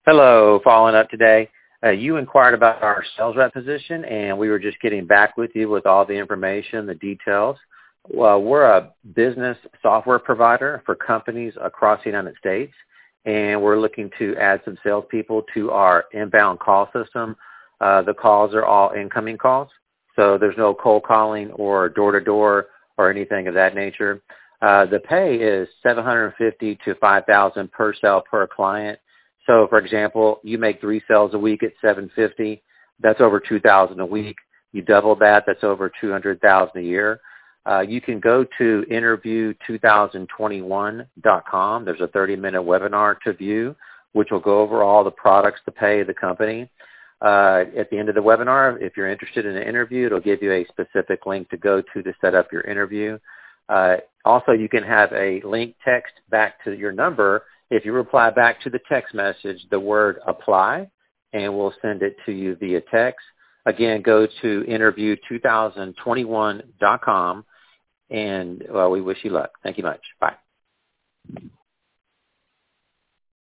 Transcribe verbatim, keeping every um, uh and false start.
Hello, following up today. Uh, you inquired about our sales rep position, and we were just getting back with you with all the information, the details. Well, we're a business software provider for companies across the United States, and we're looking to add some salespeople to our inbound call system. Uh, the calls are all incoming calls, so there's no cold calling or door-to-door or anything of that nature. Uh, the pay is seven hundred fifty to five thousand per sale per client. So, for example, you make three sales a week at seven hundred fifty dollars. That's over two thousand dollars a week. You double that, that's over two hundred thousand dollars a year. Uh, you can go to interview two thousand twenty-one dot com. There's a thirty-minute webinar to view, which will go over all the products, the pay, the company. Uh, at the end of the webinar, if you're interested in an interview, it'll give you a specific link to go to to set up your interview. Uh, also, you can have a link text back to your number. If you reply back to the text message, the word apply, and we'll send it to you via text. Again, go to interview two thousand twenty-one dot com, and well, we wish you luck. Thank you much. Bye.